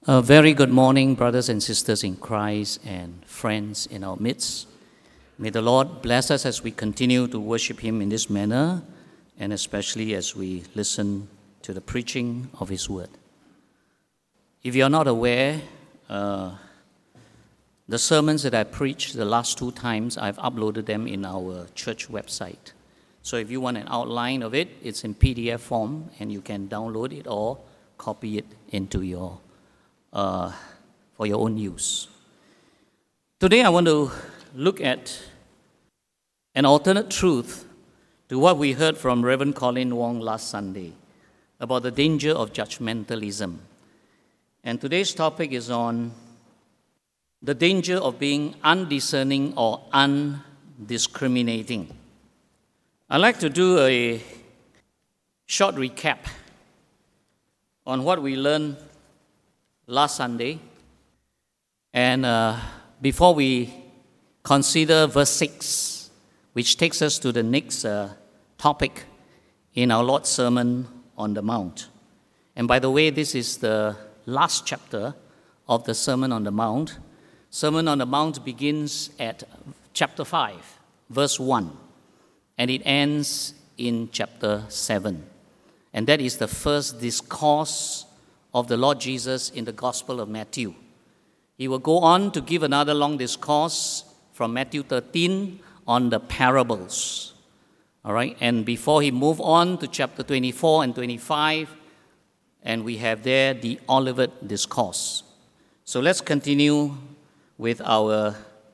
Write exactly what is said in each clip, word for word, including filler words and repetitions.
A very good morning, brothers and sisters in Christ and friends in our midst. May the Lord bless us as we continue to worship Him in this manner, and especially as we listen to the preaching of His Word. If you are not aware, uh, the sermons that I preached the last two times, I've uploaded them in our church website. So if you want an outline of it, it's in P D F form, and you can download it or copy it into your Uh, for your own use. Today I want to look at an alternate truth to what we heard from Reverend Colin Wong last Sunday about the danger of judgmentalism. And today's topic is on the danger of being undiscerning or undiscriminating. I'd like to do a short recap on what we learned last Sunday, and uh, before we consider verse six, which takes us to the next uh, topic in our Lord's Sermon on the Mount. And by the way, this is the last chapter of the Sermon on the Mount. Sermon on the Mount begins at chapter five, verse one, and it ends in chapter seven. And that is the first discourse of the Lord Jesus in the Gospel of Matthew. He will go on to give another long discourse from Matthew thirteen on the parables. All right, and before he move on to chapter twenty-four and twenty-five, and we have there the Olivet Discourse. So let's continue with our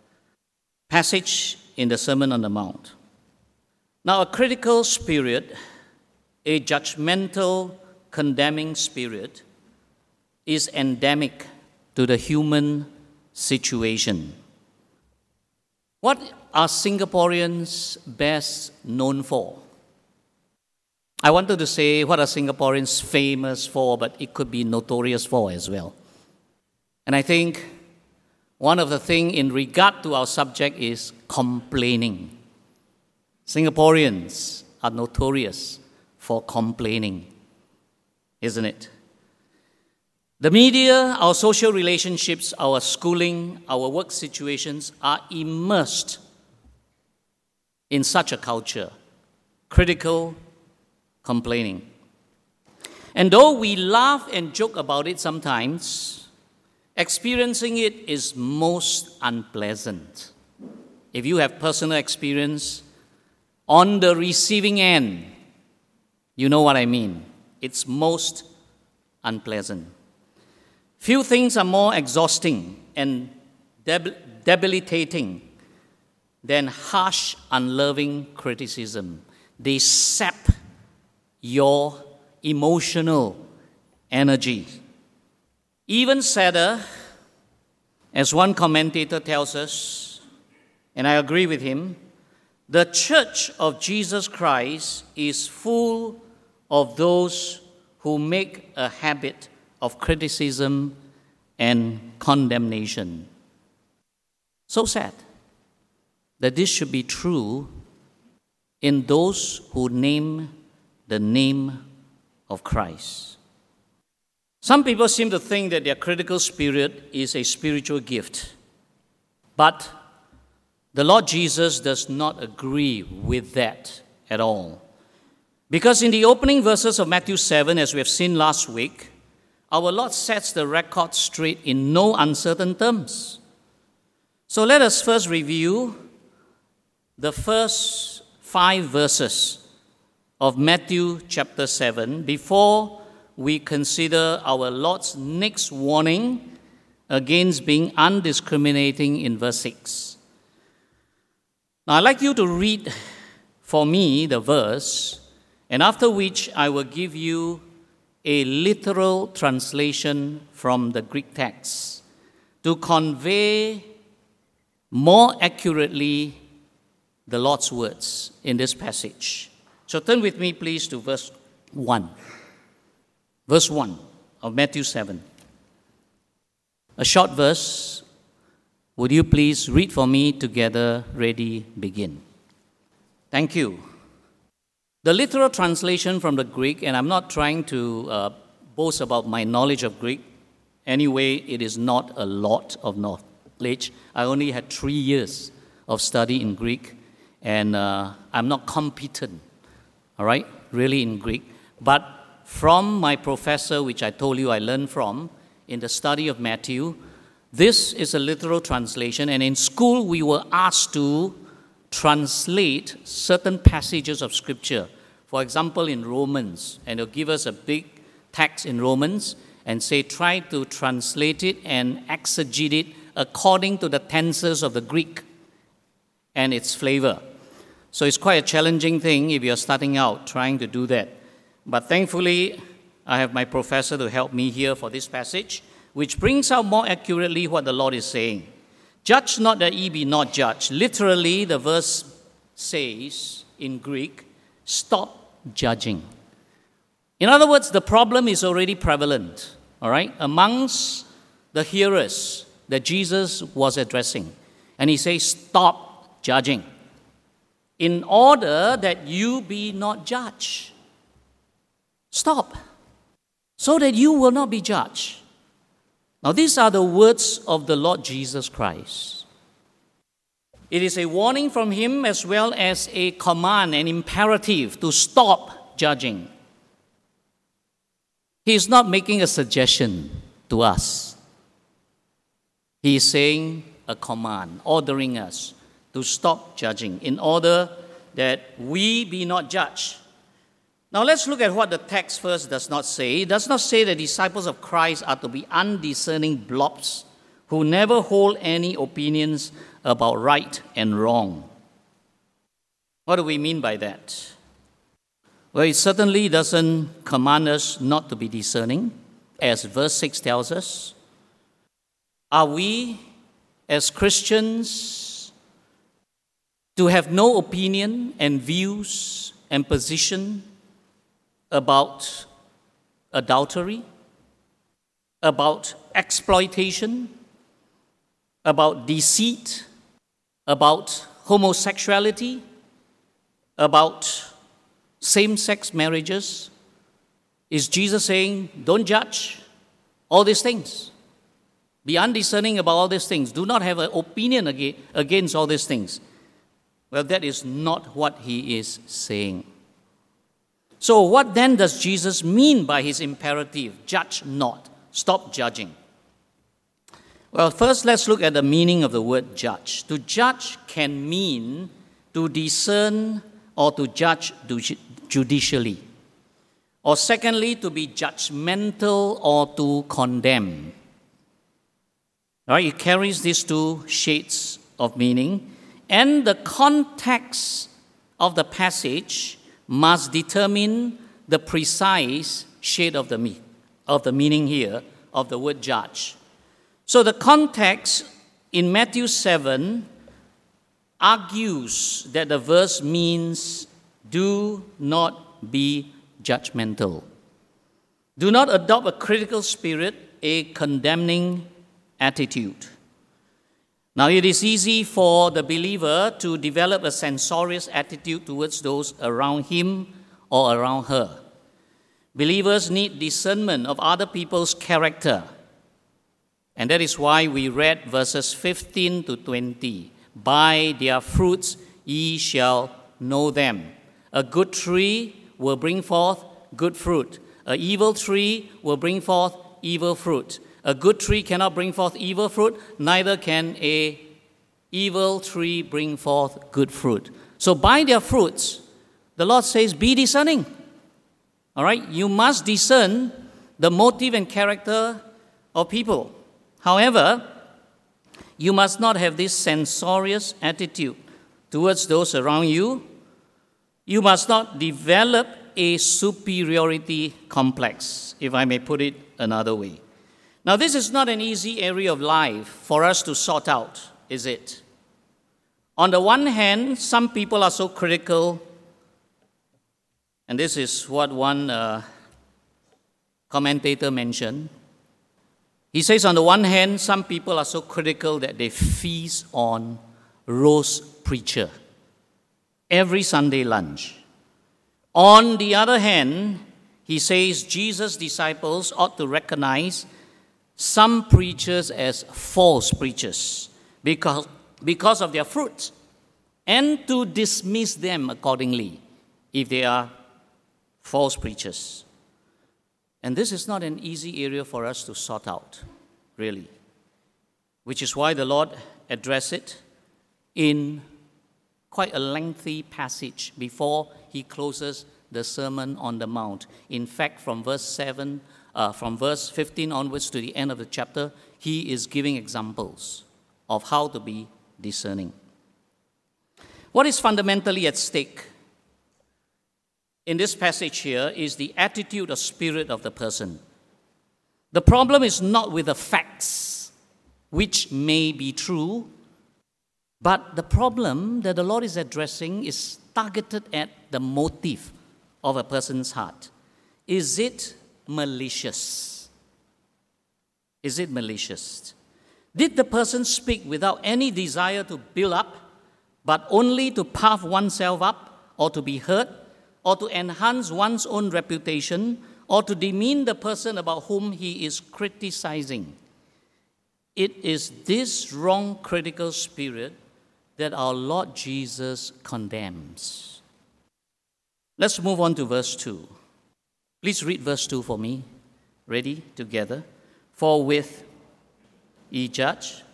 passage in the Sermon on the Mount. Now, a critical spirit, a judgmental, condemning spirit, is endemic to the human situation. What are Singaporeans best known for? I wanted to say what are Singaporeans famous for, but it could be notorious for as well. And I think one of the things in regard to our subject is complaining. Singaporeans are notorious for complaining, isn't it? The media, our social relationships, our schooling, our work situations are immersed in such a culture, critical complaining. And though we laugh and joke about it sometimes, experiencing it is most unpleasant. If you have personal experience on the receiving end, you know what I mean. It's most unpleasant. Few things are more exhausting and deb- debilitating than harsh, unloving criticism. They sap your emotional energy. Even sadder, as one commentator tells us, and I agree with him, the Church of Jesus Christ is full of those who make a habit of criticism and condemnation. So sad that this should be true in those who name the name of Christ. Some people seem to think that their critical spirit is a spiritual gift, but the Lord Jesus does not agree with that at all. Because in the opening verses of Matthew seven, as we have seen last week, our Lord sets the record straight in no uncertain terms. So let us first review the first five verses of Matthew chapter seven before we consider our Lord's next warning against being undiscriminating in verse six. Now I'd like you to read for me the verse, and after which I will give you a literal translation from the Greek text to convey more accurately the Lord's words in this passage. So turn with me, please, to verse one. Verse one of Matthew seven. A short verse. Would you please read for me together? Ready, begin. Thank you. The literal translation from the Greek, and I'm not trying to uh, boast about my knowledge of Greek, Anyway, it is not a lot of knowledge. I only had three years of study in Greek, and uh, I'm not competent, all right, really in Greek. But from my professor, which I told you I learned from, in the study of Matthew, this is a literal translation, and in school we were asked to translate certain passages of Scripture. For example, in Romans, and they'll give us a big text in Romans and say, try to translate it and exegete it according to the tenses of the Greek and its flavor. So it's quite a challenging thing if you're starting out trying to do that. But thankfully, I have my professor to help me here for this passage, which brings out more accurately what the Lord is saying. Judge not that ye be not judged. Literally, the verse says in Greek, stop judging. In other words, the problem is already prevalent, all right, amongst the hearers that Jesus was addressing. And he says, stop judging, in order that you be not judged. Stop, so that you will not be judged. Now, these are the words of the Lord Jesus Christ. It is a warning from him as well as a command, an imperative to stop judging. He is not making a suggestion to us. He is saying a command, ordering us to stop judging in order that we be not judged. Now let's look at what the text first does not say. It does not say the disciples of Christ are to be undiscerning blobs who never hold any opinions about right and wrong. What do we mean by that? Well, it certainly doesn't command us not to be discerning, as verse six tells us. Are we, as Christians, to have no opinion and views and position about adultery, about exploitation, about deceit, about homosexuality, about same-sex marriages? Is Jesus saying, don't judge all these things? Be undiscerning about all these things. Do not have an opinion against all these things. Well, that is not what he is saying. So what then does Jesus mean by his imperative, judge not, stop judging? Well, first let's look at the meaning of the word judge. To judge can mean to discern or to judge judicially. Or secondly, to be judgmental or to condemn. All right, it carries these two shades of meaning. And the context of the passage must determine the precise shade of the, me- of the meaning here of the word judge. So the context in Matthew seven argues that the verse means do not be judgmental. Do not adopt a critical spirit, a condemning attitude. Now, it is easy for the believer to develop a censorious attitude towards those around him or around her. Believers need discernment of other people's character. And that is why we read verses fifteen to twenty. By their fruits ye shall know them. A good tree will bring forth good fruit. An evil tree will bring forth evil fruit. A good tree cannot bring forth evil fruit, neither can a evil tree bring forth good fruit. So by their fruits, the Lord says, be discerning. All right? You must discern the motive and character of people. However, you must not have this censorious attitude towards those around you. You must not develop a superiority complex, if I may put it another way. Now, this is not an easy area of life for us to sort out, is it? On the one hand, some people are so critical, and this is what one uh, commentator mentioned. He says, on the one hand, some people are so critical that they feast on roast preacher every Sunday lunch. On the other hand, he says Jesus' disciples ought to recognize some preachers as false preachers because, because of their fruit, and to dismiss them accordingly if they are false preachers. And this is not an easy area for us to sort out, really, which is why the Lord addressed it in quite a lengthy passage before he closes the Sermon on the Mount. In fact, from verse seven, uh, from verse fifteen onwards to the end of the chapter, he is giving examples of how to be discerning. What is fundamentally at stake in this passage here is the attitude or spirit of the person. The problem is not with the facts, which may be true, but the problem that the Lord is addressing is targeted at the motive of a person's heart. Is it malicious? Is it malicious? Did the person speak without any desire to build up, but only to puff oneself up, or to be heard, or to enhance one's own reputation, or to demean the person about whom he is criticizing? It is this wrong critical spirit that our Lord Jesus condemns. Let's move on to verse two. Please read verse two for me. Ready? Together. For with ye judge.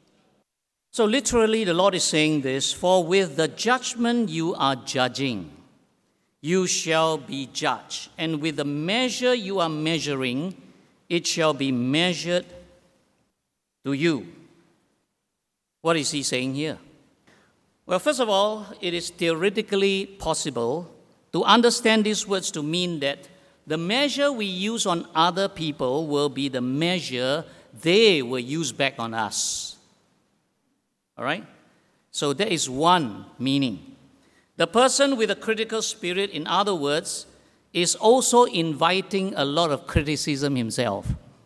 So literally the Lord is saying this, for with the judgment you are judging, you shall be judged. And with the measure you are measuring, it shall be measured to you. What is he saying here? Well, first of all, it is theoretically possible to understand these words to mean that the measure we use on other people will be the measure they will use back on us. All right? So there is one meaning. The person with a critical spirit, in other words, is also inviting a lot of criticism himself.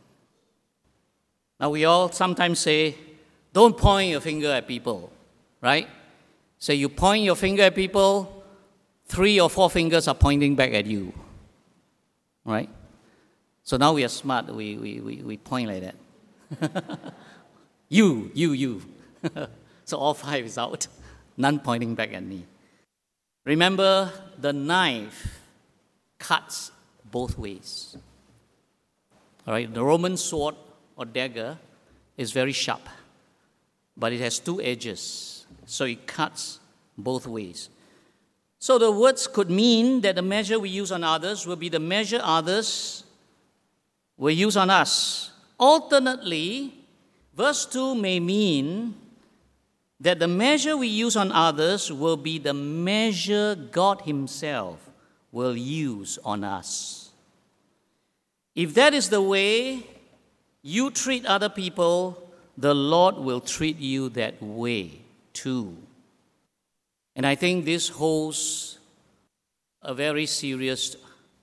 Now, we all sometimes say, don't point your finger at people, right? So you point your finger at people, three or four fingers are pointing back at you, right? So now we are smart, we, we, we, we point like that. you, you, you. So all five is out, none pointing back at me. Remember, the knife cuts both ways. All right, the Roman sword or dagger is very sharp, but it has two edges, so it cuts both ways. So the words could mean that the measure we use on others will be the measure others will use on us. Alternately, verse two may mean that the measure we use on others will be the measure God himself will use on us. If that is the way you treat other people, the Lord will treat you that way too. And I think this holds a very serious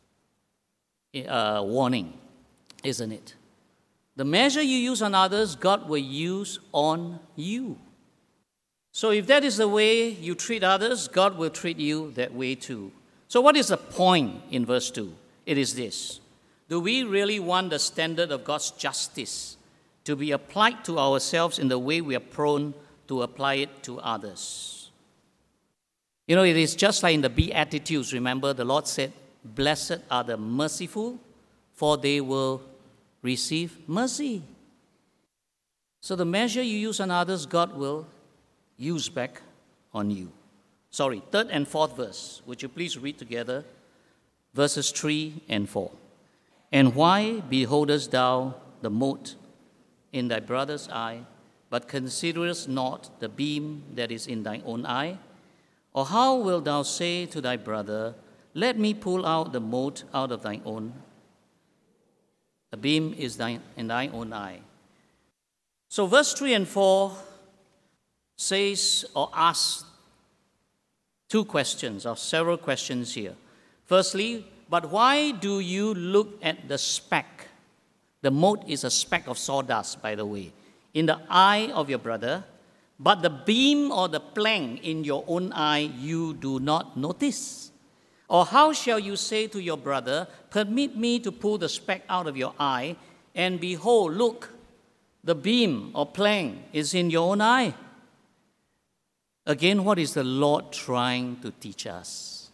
uh, warning, isn't it? The measure you use on others, God will use on you. So if that is the way you treat others, God will treat you that way too. So what is the point in verse two? It is this. Do we really want the standard of God's justice to be applied to ourselves in the way we are prone to apply it to others? You know, it is just like in the Beatitudes. Remember, the Lord said, blessed are the merciful, for they will receive mercy. So the measure you use on others, God will use back on you. Sorry, third and fourth verse. Would you please read together verses three and four? And why beholdest thou the mote in thy brother's eye, but considerest not the beam that is in thine own eye? Or how wilt thou say to thy brother, let me pull out the mote out of thine own? The beam is thine, in thine own eye. So verse three and four says or asks two questions or several questions here. Firstly, but why do you look at the speck? The mote is a speck of sawdust, by the way, in the eye of your brother, but the beam or the plank in your own eye you do not notice? Or how shall you say to your brother, permit me to pull the speck out of your eye, and behold, look, the beam or plank is in your own eye. Again, what is the Lord trying to teach us?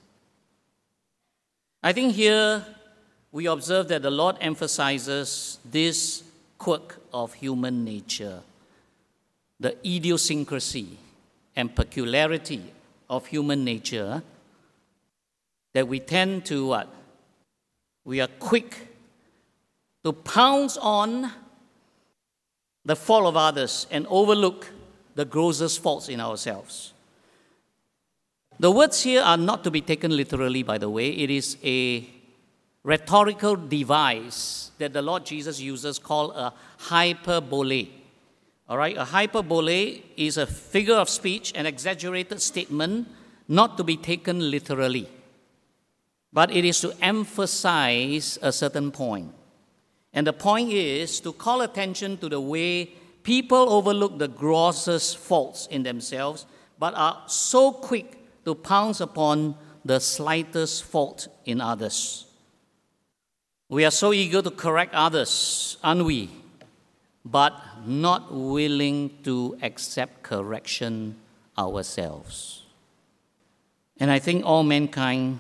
I think here we observe that the Lord emphasizes this quirk of human nature, the idiosyncrasy and peculiarity of human nature, that we tend to what? We are quick to pounce on the fault of others and overlook the grossest faults in ourselves. The words here are not to be taken literally, by the way. It is a rhetorical device that the Lord Jesus uses called a hyperbole. All right, a hyperbole is a figure of speech, an exaggerated statement, not to be taken literally, but it is to emphasize a certain point. And the point is to call attention to the way people overlook the grossest faults in themselves, but are so quick to pounce upon the slightest fault in others. We are so eager to correct others, aren't we? But not willing to accept correction ourselves. And I think all mankind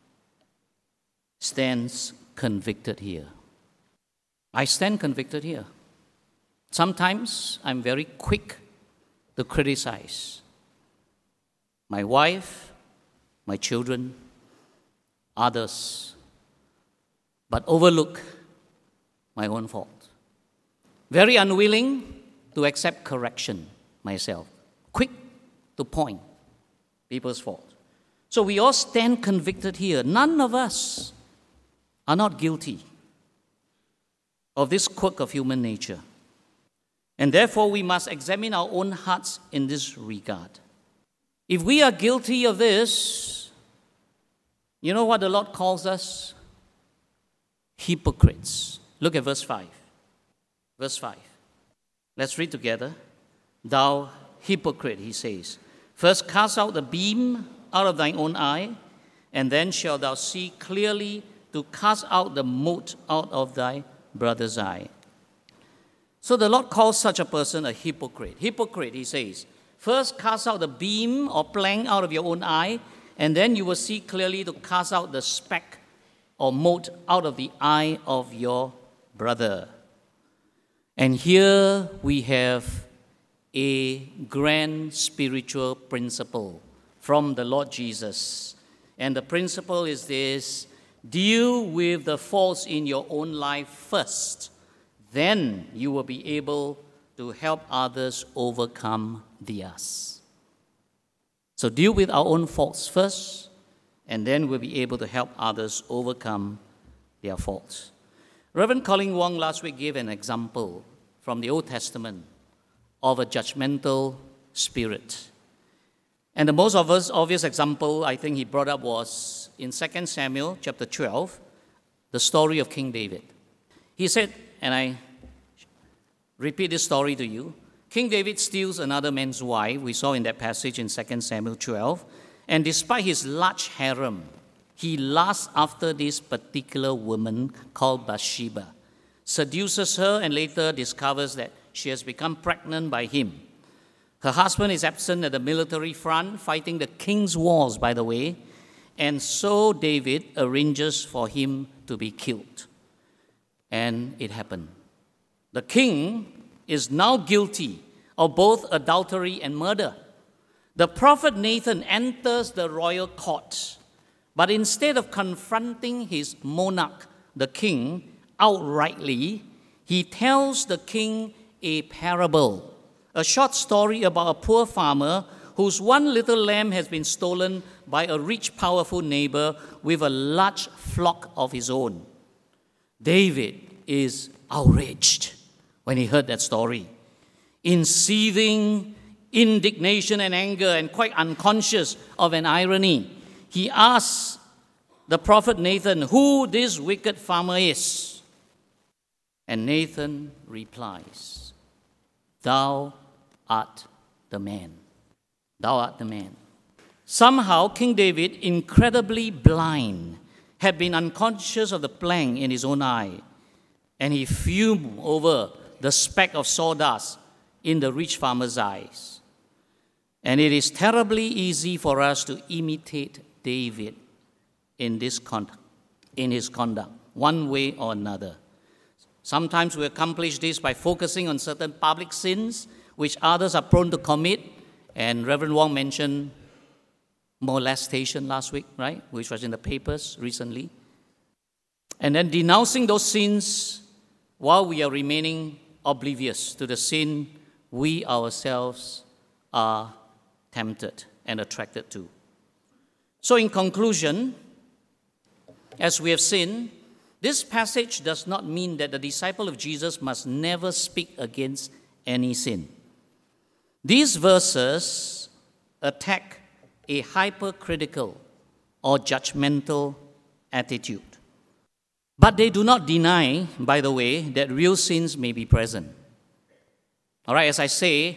stands convicted here. I stand convicted here. Sometimes I'm very quick to criticize my wife, my children, others, but overlook my own fault. Very unwilling to accept correction myself. Quick to point people's fault. So we all stand convicted here. None of us are not guilty of this quirk of human nature. And therefore, we must examine our own hearts in this regard. If we are guilty of this, you know what the Lord calls us? Hypocrites. Look at verse five. Verse five. Let's read together. Thou hypocrite, he says, first cast out the beam out of thine own eye, and then shalt thou see clearly to cast out the mote out of thy brother's eye. So the Lord calls such a person a hypocrite. Hypocrite, he says, first cast out the beam or plank out of your own eye, and then you will see clearly to cast out the speck or mote out of the eye of your brother. And here we have a grand spiritual principle from the Lord Jesus. And the principle is this: deal with the faults in your own life first. Then you will be able to help others overcome theirs. So deal with our own faults first, and then we'll be able to help others overcome their faults. Reverend Colin Wong last week gave an example from the Old Testament of a judgmental spirit. And the most obvious example I think he brought up was in Second Samuel chapter twelve, the story of King David. He said, and I repeat this story to you, King David steals another man's wife, we saw in that passage in Second Samuel twelve, and despite his large harem, he lusts after this particular woman called Bathsheba, seduces her, and later discovers that she has become pregnant by him. Her husband is absent at the military front, fighting the king's wars, by the way, and so David arranges for him to be killed. And it happened. The king is now guilty of both adultery and murder. The prophet Nathan enters the royal court, but instead of confronting his monarch, the king, outrightly, he tells the king a parable, a short story about a poor farmer whose one little lamb has been stolen by a rich, powerful neighbor with a large flock of his own. David is outraged when he heard that story. In seething indignation and anger and quite unconscious of an irony, he asks the prophet Nathan who this wicked farmer is. And Nathan replies, "Thou art the man. Thou art the man." Somehow, King David, incredibly blind, had been unconscious of the plank in his own eye. and he fumed over the speck of sawdust in the rich farmer's eyes. And it is terribly easy for us to imitate David in this conduct, in his conduct, one way or another. Sometimes we accomplish this by focusing on certain public sins which others are prone to commit. And Reverend Wong mentioned molestation last week, right? Which was in the papers recently. And then denouncing those sins while we are remaining oblivious to the sin we ourselves are tempted and attracted to. So in conclusion, as we have seen, this passage does not mean that the disciple of Jesus must never speak against any sin. These verses attack a hypercritical or judgmental attitude. But they do not deny, by the way, that real sins may be present. All right, as I say,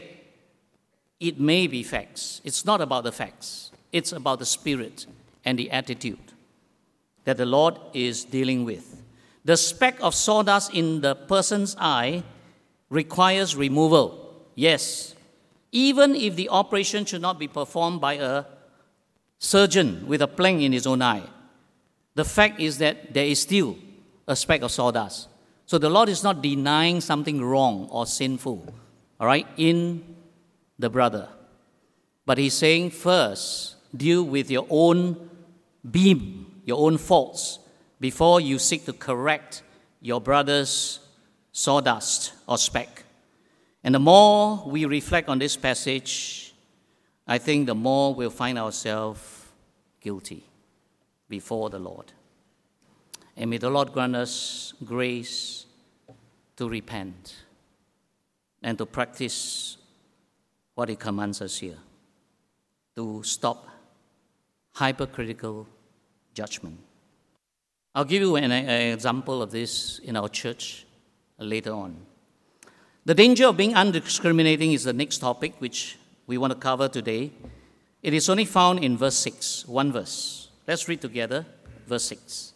it may be facts. It's not about the facts. It's about the spirit and the attitude that the Lord is dealing with. The speck of sawdust in the person's eye requires removal. Yes, even if the operation should not be performed by a surgeon with a plank in his own eye. The fact is that there is still a speck of sawdust. So the Lord is not denying something wrong or sinful, all right, in the brother. But he's saying, first, deal with your own beam, your own faults, before you seek to correct your brother's sawdust or speck. And the more we reflect on this passage, I think the more we'll find ourselves guilty before the Lord. And may the Lord grant us grace to repent and to practice what He commands us here, to stop hypercritical judgment. I'll give you an, an example of this in our church later on. The danger of being undiscriminating is the next topic which we want to cover today. It is only found in verse six, one verse. Let's read together, verse six.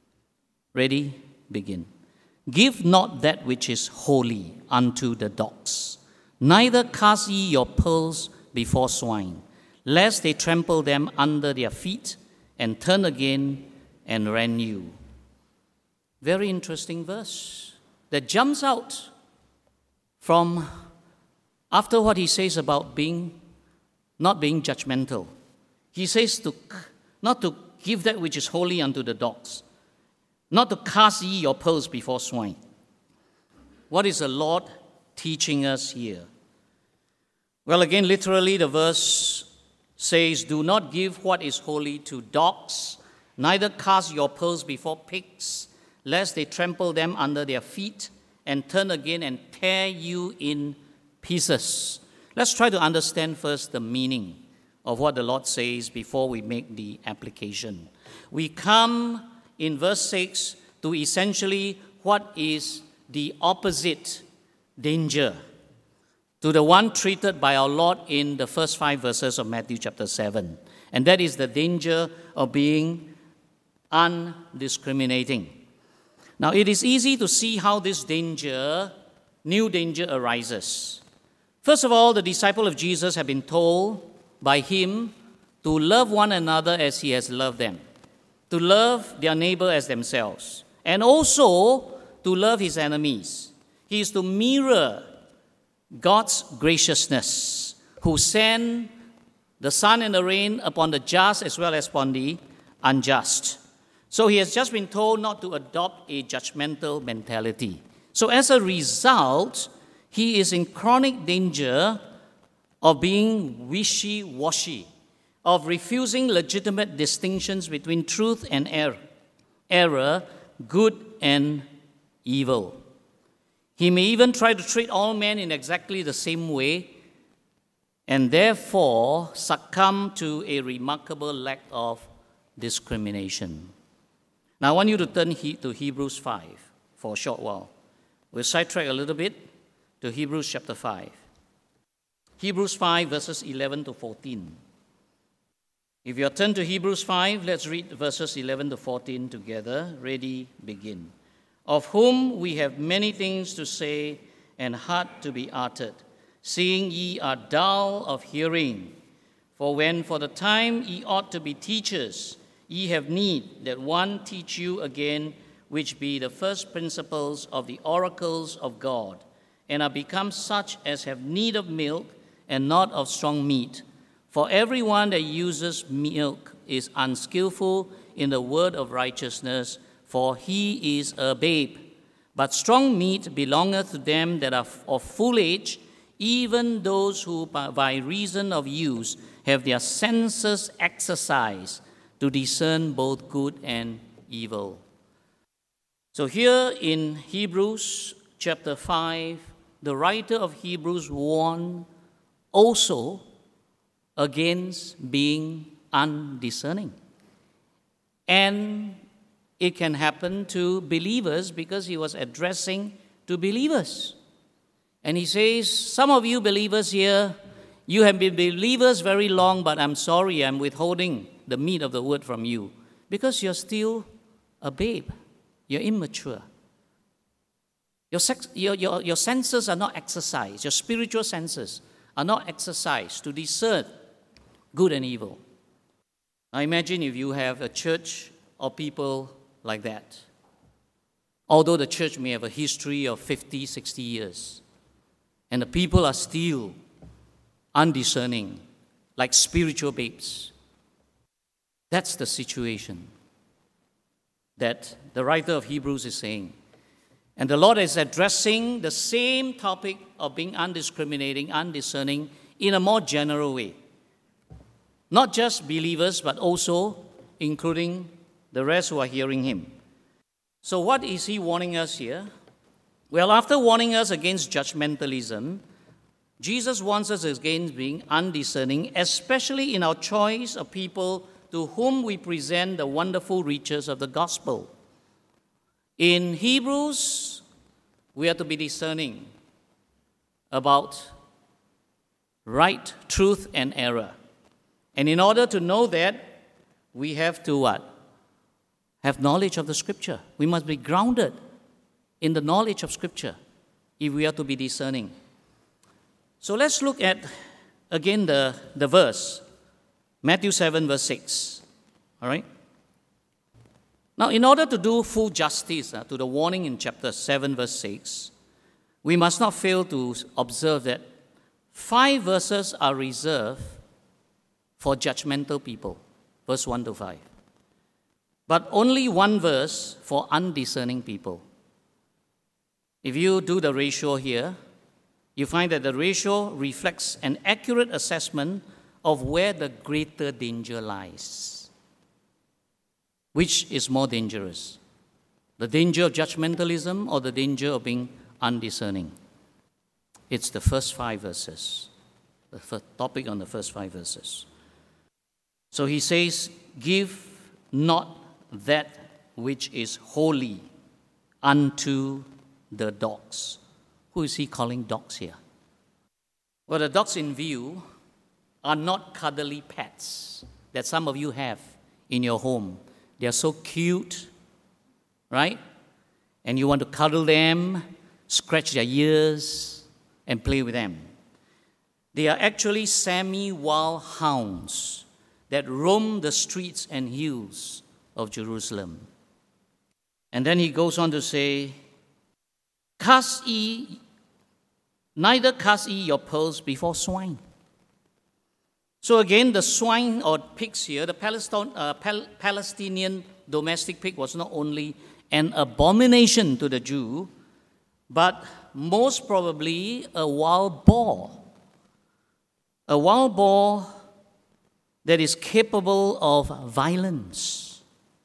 Ready? Begin. Give not that which is holy unto the dogs, neither cast ye your pearls before swine, lest they trample them under their feet and turn again and rend you. Very interesting verse that jumps out from after what he says about being not being judgmental. He says to not to give that which is holy unto the dogs, not to cast ye your pearls before swine. What is the Lord teaching us here? Well, again, literally the verse says, do not give what is holy to dogs, neither cast your pearls before pigs, lest they trample them under their feet and turn again and tear you in pieces. Let's try to understand first the meaning of what the Lord says before we make the application. We come in verse six to essentially what is the opposite danger to the one treated by our Lord in the first five verses of Matthew chapter seven. And that is the danger of being undiscriminating. Now, it is easy to see how this danger, new danger, arises. First of all, the disciples of Jesus have been told by Him to love one another as He has loved them, to love their neighbor as themselves, and also to love His enemies. He is to mirror God's graciousness, who sent the sun and the rain upon the just as well as upon the unjust. So He has just been told not to adopt a judgmental mentality. So as a result, He is in chronic danger of being wishy-washy, of refusing legitimate distinctions between truth and error, error, good and evil. He may even try to treat all men in exactly the same way and therefore succumb to a remarkable lack of discrimination. Now, I want you to turn to Hebrews five for a short while. We'll sidetrack a little bit to Hebrews chapter five. Hebrews five, verses eleven to fourteen. If you turn to Hebrews five, let's read verses eleven to fourteen together. Ready, begin. of whom we have many things to say and heart to be uttered, seeing ye are dull of hearing. For when for the time ye ought to be teachers, ye have need that one teach you again, which be the first principles of the oracles of God, and are become such as have need of milk and not of strong meat. For everyone that uses milk is unskillful in the word of righteousness, for he is a babe. But strong meat belongeth to them that are of full age, even those who by reason of use have their senses exercised to discern both good and evil. So here in Hebrews chapter five, the writer of Hebrews warned also against being undiscerning. And it can happen to believers because he was addressing to believers. And he says, some of you believers here, you have been believers very long, but I'm sorry, I'm withholding the meat of the word from you because you're still a babe. You're immature. Your, sex, your, your, your senses are not exercised. Your spiritual senses are not exercised to discern good and evil. Now imagine if you have a church of people like that. Although the church may have a history of fifty, sixty years, and the people are still undiscerning, like spiritual babes. That's the situation that the writer of Hebrews is saying. And the Lord is addressing the same topic of being undiscriminating, undiscerning in a more general way. Not just believers, but also including the rest who are hearing him. So what is he warning us here? Well, after warning us against judgmentalism, Jesus warns us against being undiscerning, especially in our choice of people to whom we present the wonderful riches of the gospel. In Hebrews, we are to be discerning about right, truth, and error. And in order to know that, we have to what? Have knowledge of the Scripture. We must be grounded in the knowledge of Scripture if we are to be discerning. So let's look at, again, the, the verse. Matthew seven, verse six. All right? Now, in order to do full justice uh, to the warning in chapter seven, verse six, we must not fail to observe that five verses are reserved for judgmental people, verse one to five. But only one verse for undiscerning people. If you do the ratio here, you find that the ratio reflects an accurate assessment of where the greater danger lies. Which is more dangerous? The danger of judgmentalism or the danger of being undiscerning? It's the first five verses. The first topic on the first five verses. So he says, give not that which is holy unto the dogs. Who is he calling dogs here? Well, the dogs in view are not cuddly pets that some of you have in your home. They are so cute, right? And you want to cuddle them, scratch their ears, and play with them. They are actually semi-wild hounds that roam the streets and hills of Jerusalem. And then he goes on to say, Cast ye, neither cast ye your pearls before swine. So again, the swine or pigs here, the Palestine, uh, Pal- Palestinian domestic pig was not only an abomination to the Jew, but most probably a wild boar. A wild boar that is capable of violence.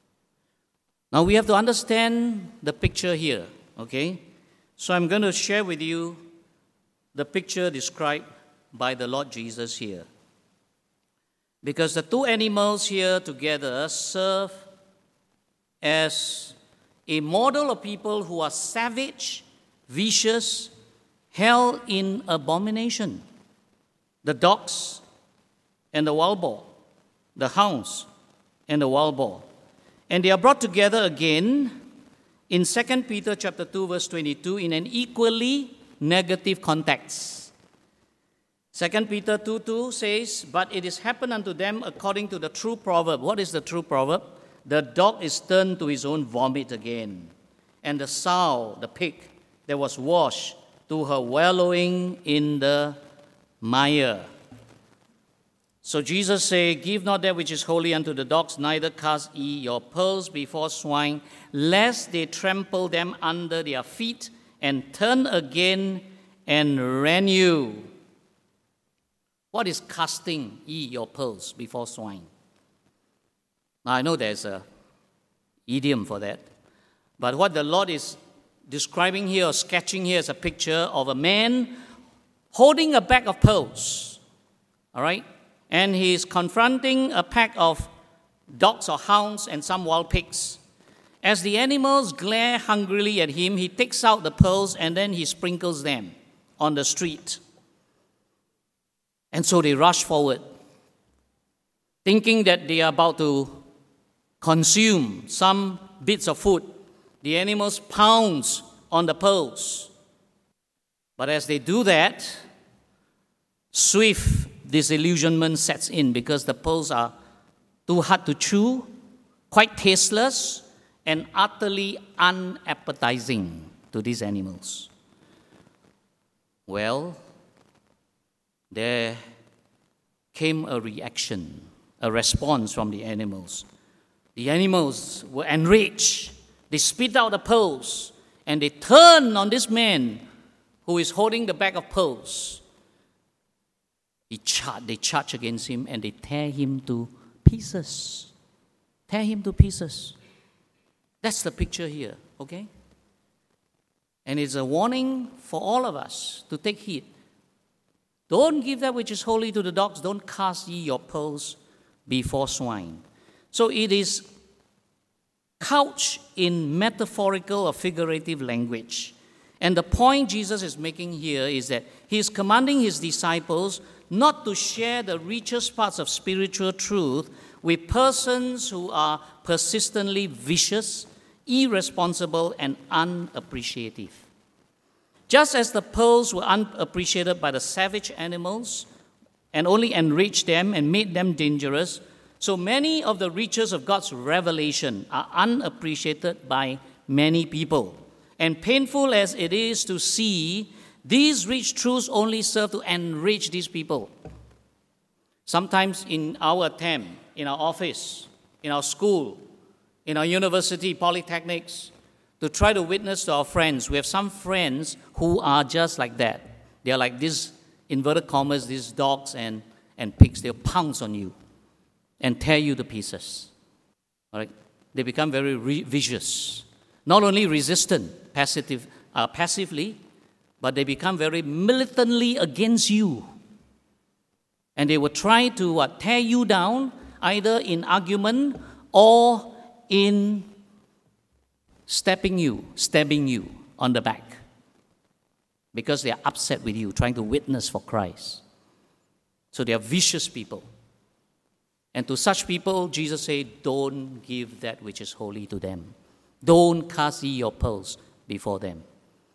Now we have to understand the picture here, okay? So I'm going to share with you the picture described by the Lord Jesus here. Because the two animals here together serve as a model of people who are savage, vicious, held in abomination. The dogs and the wild boar, the hounds and the wild boar. And they are brought together again in Second Peter chapter two, verse twenty-two, in an equally negative context. Second Peter two two says, "But it is happened unto them according to the true proverb." What is the true proverb? "The dog is turned to his own vomit again, and the sow, the pig, that was washed to her wallowing in the mire." So Jesus said, "Give not that which is holy unto the dogs, neither cast ye your pearls before swine, lest they trample them under their feet, and turn again and rend you." What is casting ye your pearls before swine? Now, I know there's a idiom for that, but what the Lord is describing here or sketching here is a picture of a man holding a bag of pearls, all right? And he's confronting a pack of dogs or hounds and some wild pigs. As the animals glare hungrily at him, he takes out the pearls and then he sprinkles them on the street. And so they rush forward, thinking that they are about to consume some bits of food. The animals pounce on the pearls. But as they do that, swift disillusionment sets in because the pearls are too hard to chew, quite tasteless, and utterly unappetizing to these animals. Well, there came a reaction, a response from the animals. The animals were enraged. They spit out the pearls and they turn on this man who is holding the bag of pearls. He char- they charge against him and they tear him to pieces. Tear him to pieces. That's the picture here, okay? And it's a warning for all of us to take heed. Don't give that which is holy to the dogs. Don't cast ye your pearls before swine. So it is couched in metaphorical or figurative language. And the point Jesus is making here is that he is commanding his disciples not to share the richest parts of spiritual truth with persons who are persistently vicious, irresponsible, and unappreciative. Just as the pearls were unappreciated by the savage animals and only enriched them and made them dangerous, so many of the riches of God's revelation are unappreciated by many people. And painful as it is to see, these rich truths only serve to enrich these people. Sometimes in our attempt, in our office, in our school, in our university, polytechnics, to try to witness to our friends, we have some friends who are just like that. They are like these, inverted commas, these dogs and, and pigs. They'll pounce on you and tear you to pieces. All right? They become very re- vicious. Not only resistant, passive, uh, passively, but they become very militantly against you. And they will try to uh, tear you down, either in argument or in stepping you, stabbing you on the back. Because they are upset with you, trying to witness for Christ. So they are vicious people. And to such people, Jesus said, don't give that which is holy to them. Don't cast ye your pearls before them.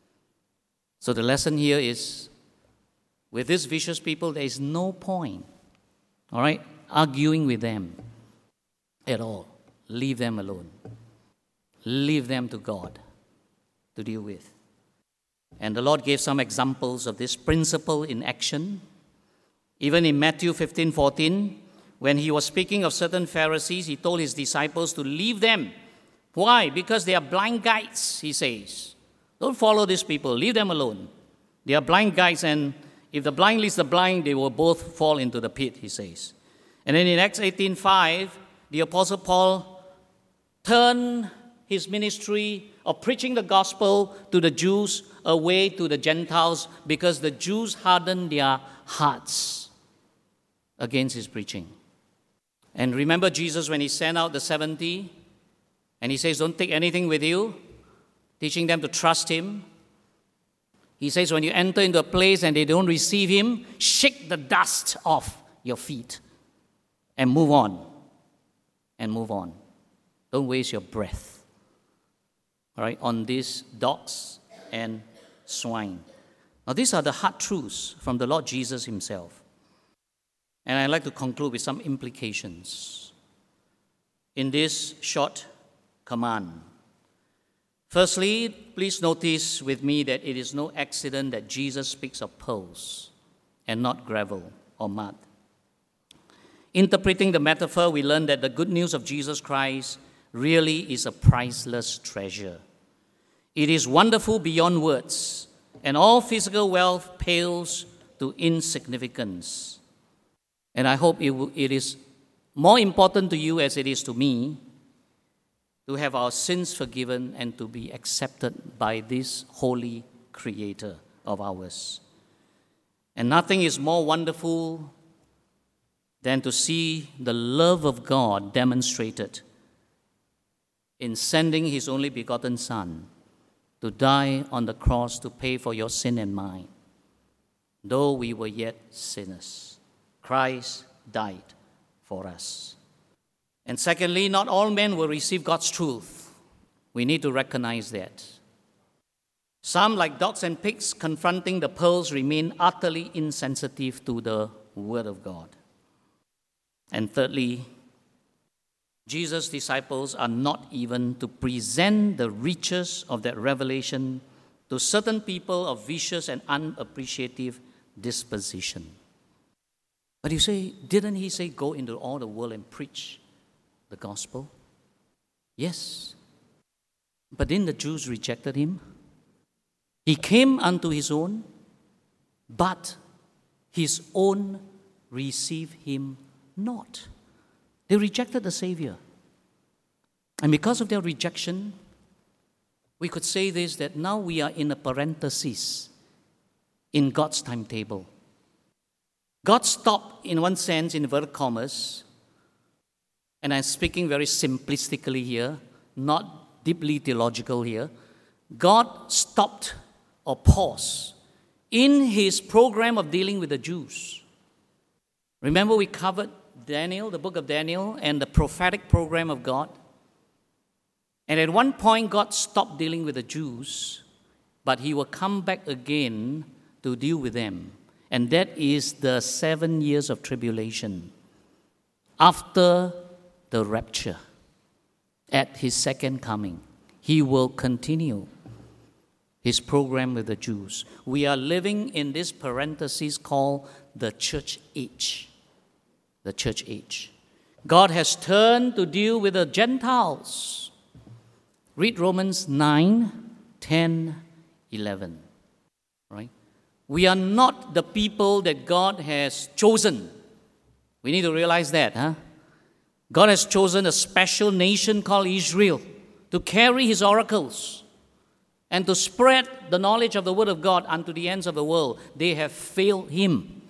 So the lesson here is, with these vicious people, there is no point, all right, arguing with them at all. Leave them alone. Leave them to God to deal with. And the Lord gave some examples of this principle in action. Even in Matthew fifteen fourteen, when he was speaking of certain Pharisees, he told his disciples to leave them. Why? Because they are blind guides, he says. Don't follow these people. Leave them alone. They are blind guides, and if the blind leads the blind, they will both fall into the pit, he says. And then in Acts eighteen five, the Apostle Paul turned his ministry of preaching the gospel to the Jews away to the Gentiles because the Jews hardened their hearts against his preaching. And remember Jesus when he sent out the seventy, and he says, don't take anything with you, teaching them to trust him. He says, when you enter into a place and they don't receive him, shake the dust off your feet and move on. And move on. Don't waste your breath. all right, on these dogs and swine. Now, these are the hard truths from the Lord Jesus himself. And I'd like to conclude with some implications in this short command. Firstly, please notice with me that it is no accident that Jesus speaks of pearls and not gravel or mud. Interpreting the metaphor, we learn that the good news of Jesus Christ really is a priceless treasure. It is wonderful beyond words, and all physical wealth pales to insignificance. And I hope it, will, it is more important to you as it is to me to have our sins forgiven and to be accepted by this holy Creator of ours. And nothing is more wonderful than to see the love of God demonstrated in sending his only begotten Son to die on the cross to pay for your sin and mine. Though we were yet sinners, Christ died for us. And secondly, not all men will receive God's truth. We need to recognize that. Some, like dogs and pigs confronting the pearls, remain utterly insensitive to the Word of God. And thirdly, Jesus' disciples are not even to present the riches of that revelation to certain people of vicious and unappreciative disposition. But you say, didn't he say, go into all the world and preach the gospel? Yes. But then the Jews rejected him. He came unto his own, but his own received him not. They rejected the Savior. And because of their rejection, we could say this, that now we are in a parenthesis in God's timetable. God stopped, in one sense, in inverted commas, and I'm speaking very simplistically here, not deeply theological here. God stopped or paused in his program of dealing with the Jews. Remember, we covered Daniel, the book of Daniel, and the prophetic program of God. And at one point, God stopped dealing with the Jews, but he will come back again to deal with them. And that is the seven years of tribulation after the rapture. At his second coming, he will continue his program with the Jews. We are living in this parenthesis called the church age. The church age. God has turned to deal with the Gentiles. Read Romans nine, ten, eleven. Right? We are not the people that God has chosen. We need to realize that, huh? God has chosen a special nation called Israel to carry his oracles and to spread the knowledge of the word of God unto the ends of the world. They have failed him.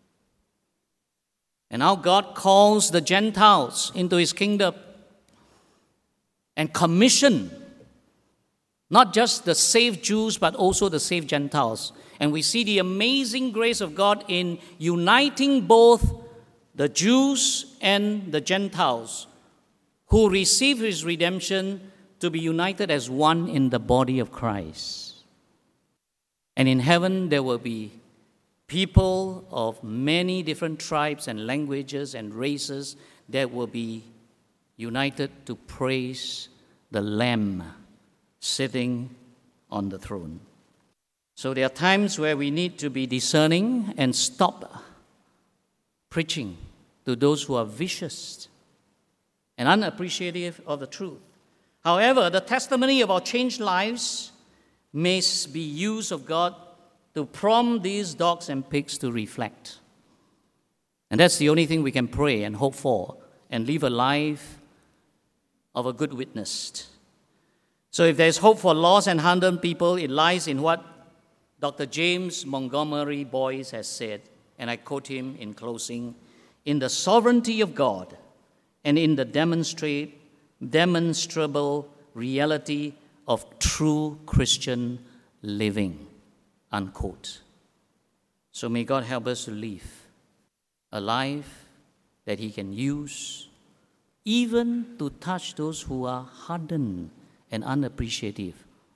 And now God calls the Gentiles into his kingdom and commission not just the saved Jews, but also the saved Gentiles. And we see the amazing grace of God in uniting both the Jews and the Gentiles who receive his redemption to be united as one in the body of Christ. And in heaven there will be people of many different tribes and languages and races that will be united to praise the Lamb sitting on the throne. So there are times where we need to be discerning and stop preaching to those who are vicious and unappreciative of the truth. However, the testimony of our changed lives may be used of God to prompt these dogs and pigs to reflect. And that's the only thing we can pray and hope for and live a life of a good witness. So if there's hope for lost and hardened people, it lies in what Doctor James Montgomery Boyce has said, and I quote him in closing, in the sovereignty of God and in the demonstrate, demonstrable reality of true Christian living, unquote. So may God help us to live a life that he can use even to touch those who are hardened and unappreciative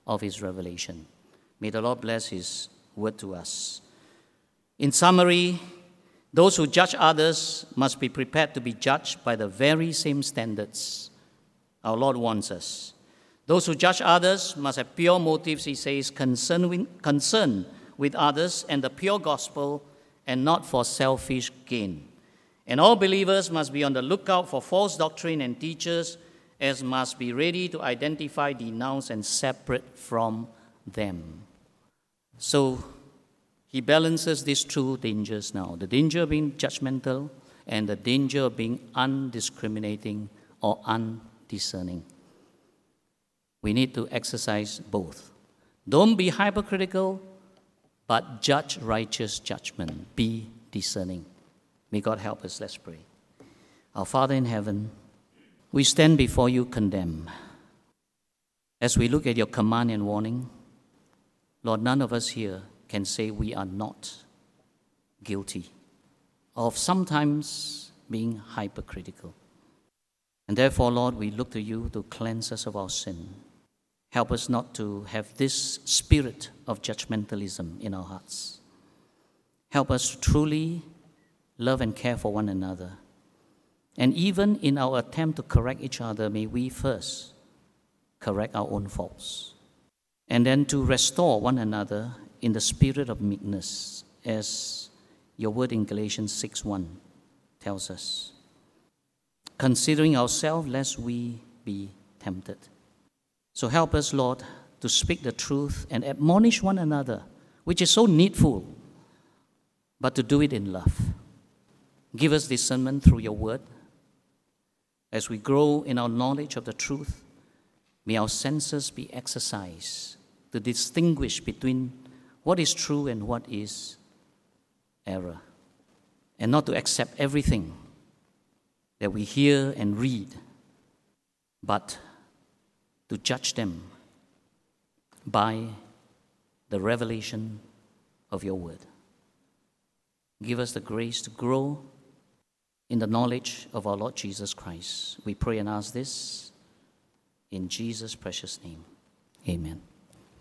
of his revelation. May the Lord bless his word to us. In summary, those who judge others must be prepared to be judged by the very same standards our Lord wants us. Those who judge others must have pure motives, he says, concern with, concern with others and the pure gospel, and not for selfish gain. And all believers must be on the lookout for false doctrine and teachers, as must be ready to identify, denounce, and separate from them. So he balances these two dangers now, the danger of being judgmental and the danger of being undiscriminating or undiscerning. We need to exercise both. Don't be hypercritical, but judge righteous judgment. Be discerning. May God help us. Let's pray. Our Father in heaven, we stand before you condemned. As we look at your command and warning, Lord, none of us here can say we are not guilty of sometimes being hypercritical. And therefore, Lord, we look to you to cleanse us of our sin. Help us not to have this spirit of judgmentalism in our hearts. Help us to truly love and care for one another. And even in our attempt to correct each other, may we first correct our own faults. And then to restore one another in the spirit of meekness, as your word in Galatians six one tells us. Considering ourselves, lest we be tempted. So help us, Lord, to speak the truth and admonish one another, which is so needful, but to do it in love. Give us discernment through your word. As we grow in our knowledge of the truth, may our senses be exercised to distinguish between what is true and what is error, and not to accept everything that we hear and read, but to judge them by the revelation of your word. Give us the grace to grow in the knowledge of our Lord Jesus Christ. We pray and ask this in Jesus' precious name. Amen.